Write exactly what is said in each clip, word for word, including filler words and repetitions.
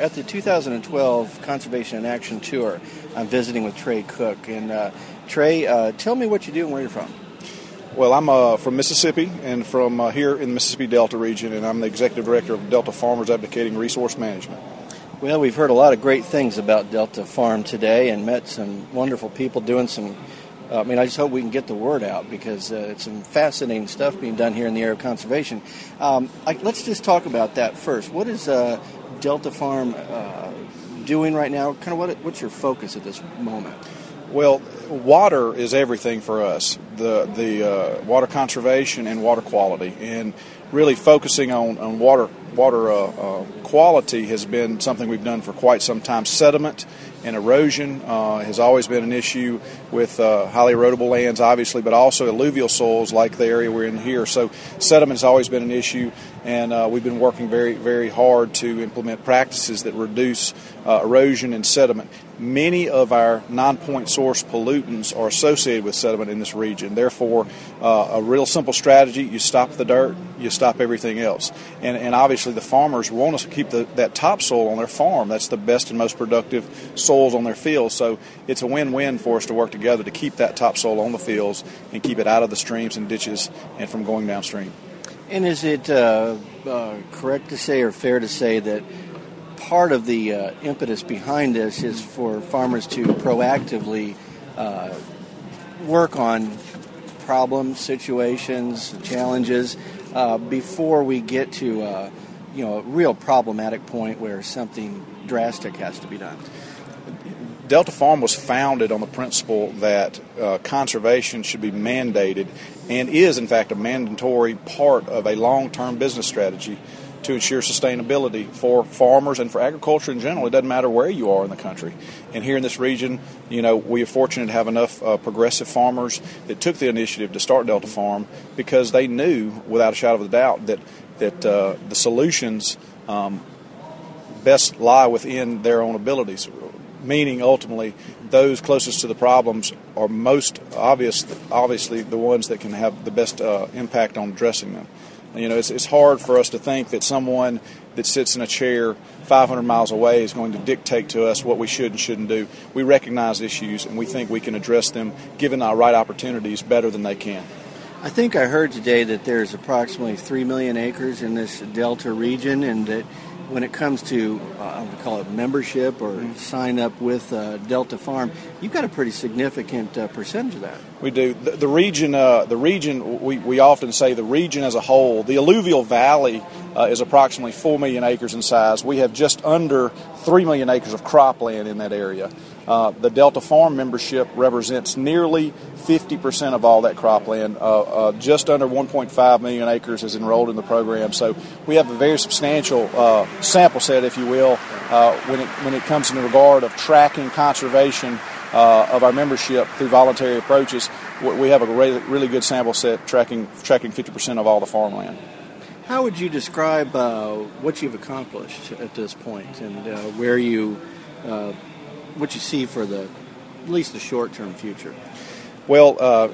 at the two thousand twelve Conservation in Action Tour. I'm visiting with Trey Cook. And uh, Trey, uh, tell me what you do and where you're from. Well, I'm uh, from Mississippi and from uh, here in the Mississippi Delta region, and I'm the Executive Director of Delta Farmers Advocating Resource Management. Well, we've heard a lot of great things about Delta Farm today and met some wonderful people doing some, uh, I mean, I just hope we can get the word out because uh, it's some fascinating stuff being done here in the area of conservation. Um, I, let's just talk about that first. What is uh, Delta Farm uh, doing right now? Kind of what what's your focus at this moment? Well, water is everything for us, the the uh, water conservation and water quality, and really focusing on, on water water uh, uh, quality has been something we've done for quite some time. Sediment and erosion uh, has always been an issue with uh, highly erodible lands, obviously, but also alluvial soils like the area we're in here. So sediment has always been an issue, and uh, we've been working very, very hard to implement practices that reduce uh, erosion and sediment. Many of our non-point source pollutants are associated with sediment in this region. Therefore, uh, a real simple strategy, you stop the dirt, you stop everything else. And, and obviously the farmers want us to keep the, that topsoil on their farm. That's the best and most productive soils on their fields. So it's a win-win for us to work together to keep that topsoil on the fields and keep it out of the streams and ditches and from going downstream. And is it uh, uh, correct to say or fair to say that part of the uh, impetus behind this is for farmers to proactively uh, work on problems, situations, challenges uh, before we get to uh, you know a real problematic point where something drastic has to be done? Delta Farm was founded on the principle that uh, conservation should be mandated and is, in fact, a mandatory part of a long-term business strategy to ensure sustainability for farmers and for agriculture in general. It doesn't matter where you are in the country. And here in this region, you know, we are fortunate to have enough uh, progressive farmers that took the initiative to start Delta Farm because they knew, without a shadow of a doubt, that, that uh, the solutions um, best lie within their own abilities. Meaning, ultimately, those closest to the problems are most obvious, obviously the ones that can have the best uh, impact on addressing them. You know, it's, it's hard for us to think that someone that sits in a chair five hundred miles away is going to dictate to us what we should and shouldn't do. We recognize issues, and we think we can address them, given our right opportunities, better than they can. I think I heard today that there's approximately three million acres in this Delta region, and that when it comes to, uh, I would call it membership or mm-hmm. sign up with uh, Delta Farm, you've got a pretty significant uh, percentage of that. We do. The, the region, uh, the region. We, we often say the region as a whole. The alluvial valley uh, is approximately four million acres in size. We have just under three million acres of cropland in that area. Uh, the Delta Farm membership represents nearly fifty percent of all that cropland. Uh, uh, just under one point five million acres is enrolled in the program. So we have a very substantial uh, sample set, if you will, uh, when it when it comes in regard of tracking conservation uh, of our membership through voluntary approaches. We have a really, really good sample set tracking tracking fifty percent of all the farmland. How would you describe uh, what you've accomplished at this point, and uh, where you, uh, what you see for the, at least the short-term future? Well, uh,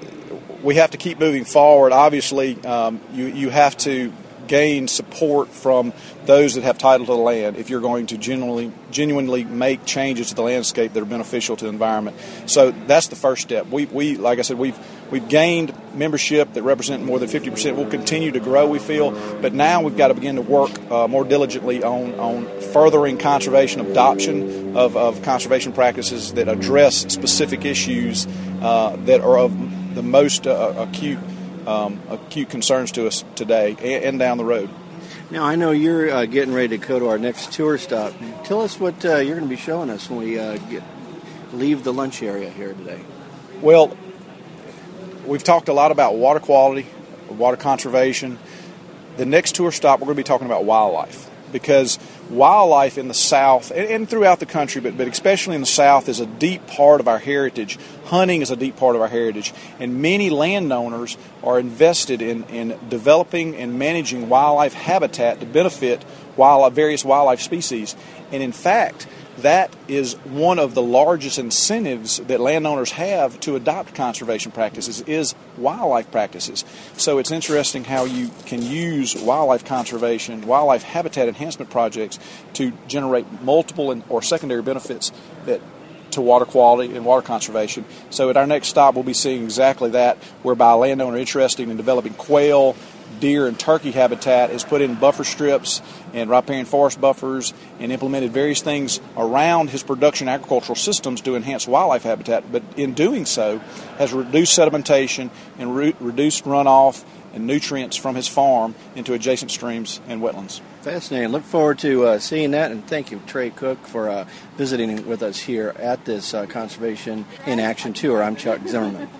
we have to keep moving forward. Obviously, um, you you have to gain support from those that have title to the land if you're going to genuinely genuinely make changes to the landscape that are beneficial to the environment. So that's the first step. We we like I said, we've we've gained membership that represent more than fifty percent. We'll continue to grow, we feel, but now we've got to begin to work uh, more diligently on on furthering conservation adoption of, of conservation practices that address specific issues uh, that are of the most uh, acute Um, acute concerns to us today and, and down the road. Now, I know you're uh, getting ready to go to our next tour stop. Tell us what uh, you're going to be showing us when we uh, get, leave the lunch area here today. Well, we've talked a lot about water quality, water conservation. The next tour stop, we're going to be talking about wildlife, because wildlife in the South and, and throughout the country, but, but especially in the South, is a deep part of our heritage. Hunting is a deep part of our heritage, and many landowners are invested in, in developing and managing wildlife habitat to benefit wildlife, various wildlife species. And in fact, that is one of the largest incentives that landowners have to adopt conservation practices is wildlife practices. So it's interesting how you can use wildlife conservation, wildlife habitat enhancement projects to generate multiple and, or secondary benefits that to water quality and water conservation. So at our next stop, we'll be seeing exactly that, whereby a landowner interested in developing quail, deer, and turkey habitat has put in buffer strips and riparian forest buffers and implemented various things around his production agricultural systems to enhance wildlife habitat, but in doing so has reduced sedimentation and re- reduced runoff and nutrients from his farm into adjacent streams and wetlands. Fascinating. Look forward to uh, seeing that, and thank you, Trey Cook, for uh, visiting with us here at this uh, Conservation in Action tour. I'm Chuck Zimmerman.